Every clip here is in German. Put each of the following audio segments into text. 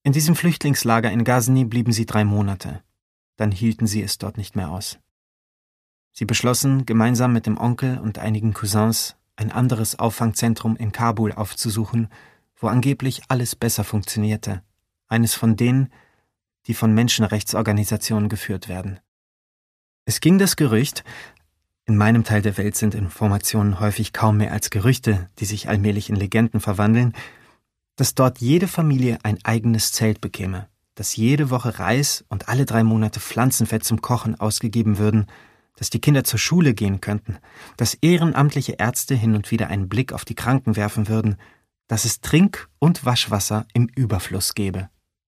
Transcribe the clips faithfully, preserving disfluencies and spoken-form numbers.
In diesem Flüchtlingslager in Ghazni blieben sie drei Monate. Dann hielten sie es dort nicht mehr aus. Sie beschlossen, gemeinsam mit dem Onkel und einigen Cousins ein anderes Auffangzentrum in Kabul aufzusuchen, wo angeblich alles besser funktionierte. Eines von denen, die von Menschenrechtsorganisationen geführt werden. Es ging das Gerücht, in meinem Teil der Welt sind Informationen häufig kaum mehr als Gerüchte, die sich allmählich in Legenden verwandeln, dass dort jede Familie ein eigenes Zelt bekäme, dass jede Woche Reis und alle drei Monate Pflanzenfett zum Kochen ausgegeben würden, dass die Kinder zur Schule gehen könnten, dass ehrenamtliche Ärzte hin und wieder einen Blick auf die Kranken werfen würden, dass es Trink- und Waschwasser im Überfluss gäbe.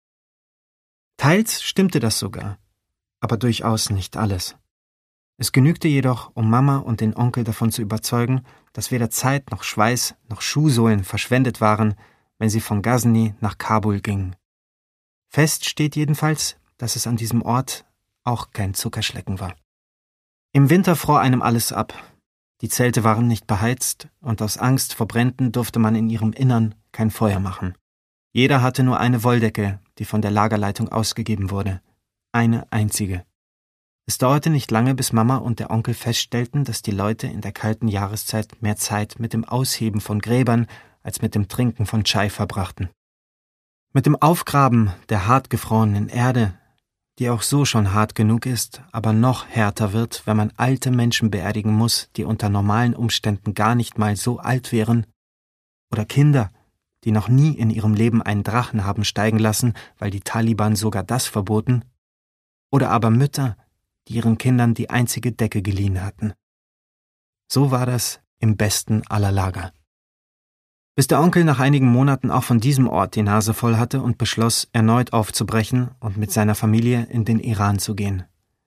Teils stimmte das sogar, aber durchaus nicht alles. Es genügte jedoch, um Mama und den Onkel davon zu überzeugen, dass weder Zeit noch Schweiß noch Schuhsohlen verschwendet waren, wenn sie von Ghazni nach Kabul gingen. Fest steht jedenfalls, dass es an diesem Ort auch kein Zuckerschlecken war. Im Winter fror einem alles ab. Die Zelte waren nicht beheizt und aus Angst vor Bränden durfte man in ihrem Innern kein Feuer machen. Jeder hatte nur eine Wolldecke, die von der Lagerleitung ausgegeben wurde. Eine einzige. Es dauerte nicht lange, bis Mama und der Onkel feststellten, dass die Leute in der kalten Jahreszeit mehr Zeit mit dem Ausheben von Gräbern als mit dem Trinken von Chai verbrachten. Mit dem Aufgraben der hart gefrorenen Erde, die auch so schon hart genug ist, aber noch härter wird, wenn man alte Menschen beerdigen muss, die unter normalen Umständen gar nicht mal so alt wären, oder Kinder, die noch nie in ihrem Leben einen Drachen haben steigen lassen, weil die Taliban sogar das verboten, oder aber Mütter, die ihren Kindern die einzige Decke geliehen hatten. So war das im besten aller Lager. Bis der Onkel nach einigen Monaten auch von diesem Ort die Nase voll hatte und beschloss, erneut aufzubrechen und mit seiner Familie in den Iran zu gehen.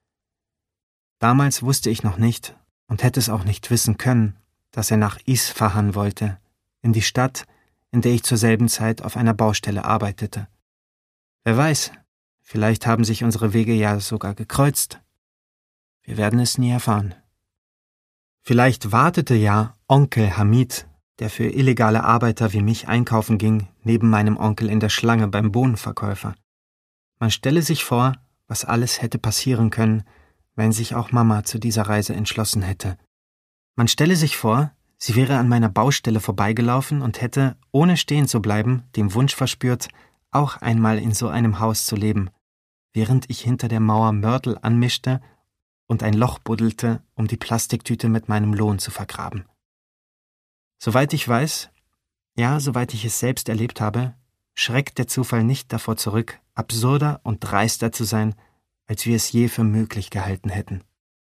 Damals wusste ich noch nicht und hätte es auch nicht wissen können, dass er nach Isfahan wollte, in die Stadt, in der ich zur selben Zeit auf einer Baustelle arbeitete. Wer weiß, vielleicht haben sich unsere Wege ja sogar gekreuzt. Wir werden es nie erfahren. Vielleicht wartete ja Onkel Hamid, der für illegale Arbeiter wie mich einkaufen ging, neben meinem Onkel in der Schlange beim Bohnenverkäufer. Man stelle sich vor, was alles hätte passieren können, wenn sich auch Mama zu dieser Reise entschlossen hätte. Man stelle sich vor, sie wäre an meiner Baustelle vorbeigelaufen und hätte, ohne stehen zu bleiben, den Wunsch verspürt, auch einmal in so einem Haus zu leben, während ich hinter der Mauer Mörtel anmischte und ein Loch buddelte, um die Plastiktüte mit meinem Lohn zu vergraben. Soweit ich weiß, ja, soweit ich es selbst erlebt habe, schreckt der Zufall nicht davor zurück, absurder und dreister zu sein, als wir es je für möglich gehalten hätten.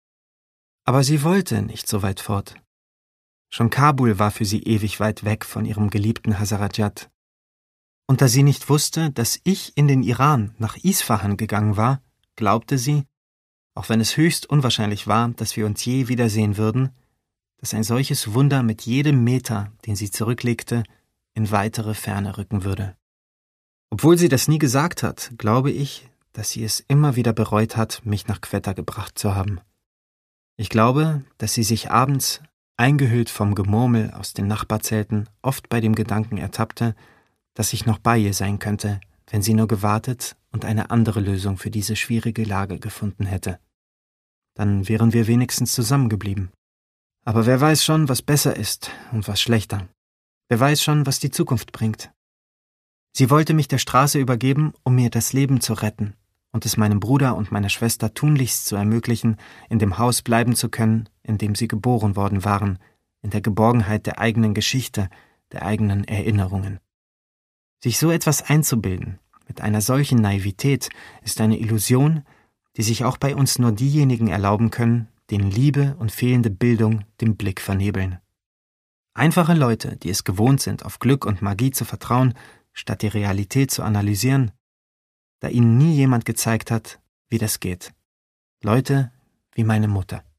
Aber sie wollte nicht so weit fort. Schon Kabul war für sie ewig weit weg von ihrem geliebten Hazarajat. Und da sie nicht wusste, dass ich in den Iran nach Isfahan gegangen war, glaubte sie, auch wenn es höchst unwahrscheinlich war, dass wir uns je wiedersehen würden, dass ein solches Wunder mit jedem Meter, den sie zurücklegte, in weitere Ferne rücken würde. Obwohl sie das nie gesagt hat, glaube ich, dass sie es immer wieder bereut hat, mich nach Quetta gebracht zu haben. Ich glaube, dass sie sich abends, eingehüllt vom Gemurmel aus den Nachbarzelten, oft bei dem Gedanken ertappte, dass ich noch bei ihr sein könnte, wenn sie nur gewartet und eine andere Lösung für diese schwierige Lage gefunden hätte. Dann wären wir wenigstens zusammengeblieben. Aber wer weiß schon, was besser ist und was schlechter. Wer weiß schon, was die Zukunft bringt. Sie wollte mich der Straße übergeben, um mir das Leben zu retten und es meinem Bruder und meiner Schwester tunlichst zu ermöglichen, in dem Haus bleiben zu können, in dem sie geboren worden waren, in der Geborgenheit der eigenen Geschichte, der eigenen Erinnerungen. Sich so etwas einzubilden, mit einer solchen Naivität, ist eine Illusion, die sich auch bei uns nur diejenigen erlauben können, denen Liebe und fehlende Bildung den Blick vernebeln. Einfache Leute, die es gewohnt sind, auf Glück und Magie zu vertrauen, statt die Realität zu analysieren, da ihnen nie jemand gezeigt hat, wie das geht. Leute wie meine Mutter.